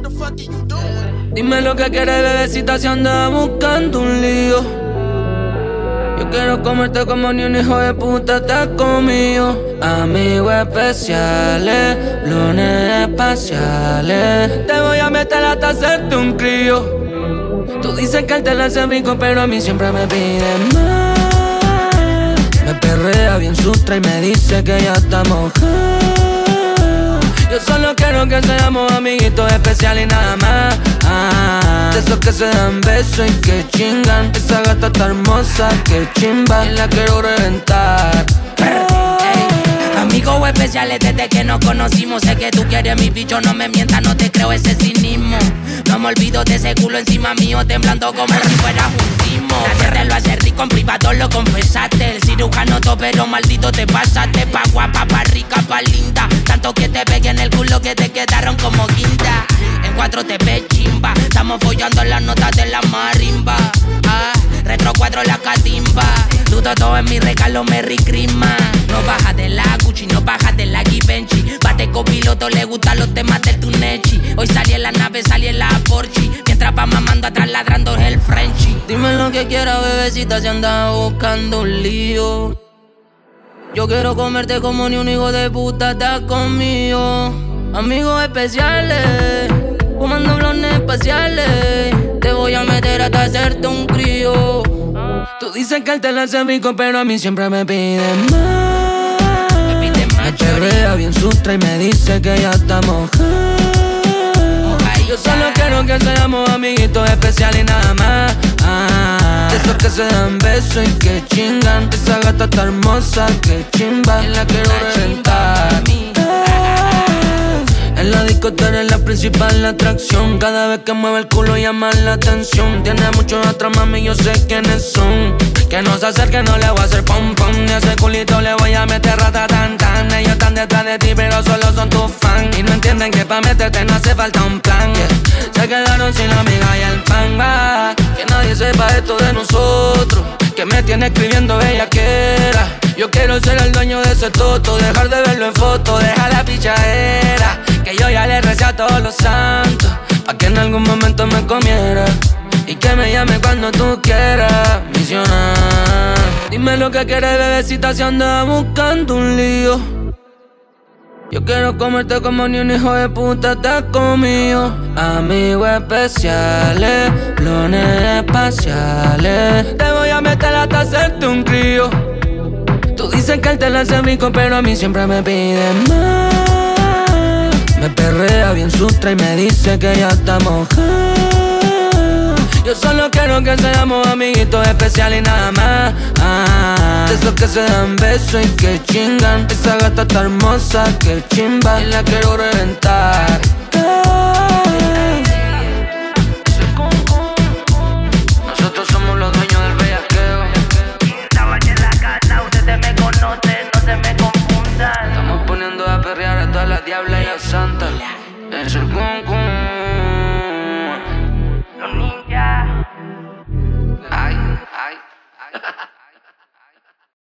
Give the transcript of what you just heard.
Dime lo que quieres, bebecita, si andas buscando un lío. Yo quiero comerte como ni un hijo de puta te has comido. Amigos especiales, blones espaciales. Te voy a meter hasta hacerte un crío. Tú dices que él te la hace rico, pero a mí siempre me pide más. Me perrea bien sutra y me dice que ya está mojada. Yo solo quiero que seamos amiguitos especiales y nada más. De esos que se dan besos y que chingan. Esa gata está hermosa, que chimba, y la quiero reventar. Amigos especiales desde que nos conocimos. Sé que tú quieres mi bicho, no me mientas, no te creo ese cinismo. No me olvido de ese culo encima mío, temblando como si fuera un sismo. Te lo hace rico, en privado lo confesaste. El cirujano topero, maldito te pasaste. Pa' guapa, pa' rica, pa' linda. Tanto que te pegué en el culo que te quedaron como quinta. En 4 te ves chimba, estamos follando las notas de la marimba. Retro 4 la catimba. Dudo todo en mi regalo, Merry Christmas. No bajas de la Gucci, no bajas de la Givenchy. Bate copiloto, le gustan los temas del Tunechi. Hoy salí en la nave, salí en la Porsche. Mientras va mamando atrás ladrando el Frenchy. Dime lo que quieras, bebecita, si andas buscando un lío. Yo quiero comerte como ni un hijo de puta te has comido. Amigos especiales, fumando blones espaciales. Te voy a meter hasta hacerte un crío. Tú dices que él te la hace rico, pero a mí siempre me pide más. Me perrea bien sutra y me dice que ya está mojada. Yo solo quiero que seamos amiguitos especiales y nada más. De esos que se dan besos y que chingan. Esa gata está hermosa, que chimba, y la quiero reventar. En la discoteca eres la principal atracción. Cada vez que mueve el culo llama la atención. Tiene muchos atrás, mami, yo sé quiénes son. Que no se acerque, no le voy a hacer pom pom. Ni a ese culito le voy a meter rata tan tan. Ellos están detrás de ti, pero solo son tus fans. Y no entienden que pa' meterte no hace falta un plan. Se quedaron sin la amiga y el pan. Que nadie sepa esto de nosotros. Que me tiene escribiendo bellaquera. Yo quiero ser el dueño de ese toto. Dejar de verlo en foto, dejar la pichadera. Que yo ya le recé a todos los santos, pa' que en algún momento me comiera. Y que me llame cuando tú quieras, misionar. Dime lo que quieres, bebecita, si andas buscando un lío. Yo quiero comerte como ni un hijo de puta te has comido. Amigos especiales, blones espaciales. Te voy a meter hasta hacerte un crío. Tú dices que él te la hace rico, pero a mí siempre me pide más. Me perrea bien sutra y me dice que ya está mojada. Yo solo quiero que seamos amiguitos especiales y nada más. De esos que se dan besos y que chingan. Esa gata está hermosa, que chimba, y la quiero reventar. Nosotros somos los dueños del bellaqueo. Estaba en la casa, ustedes me conocen, no se me confundan. Estamos poniendo a perrear a todas las diablas y las santas. Es el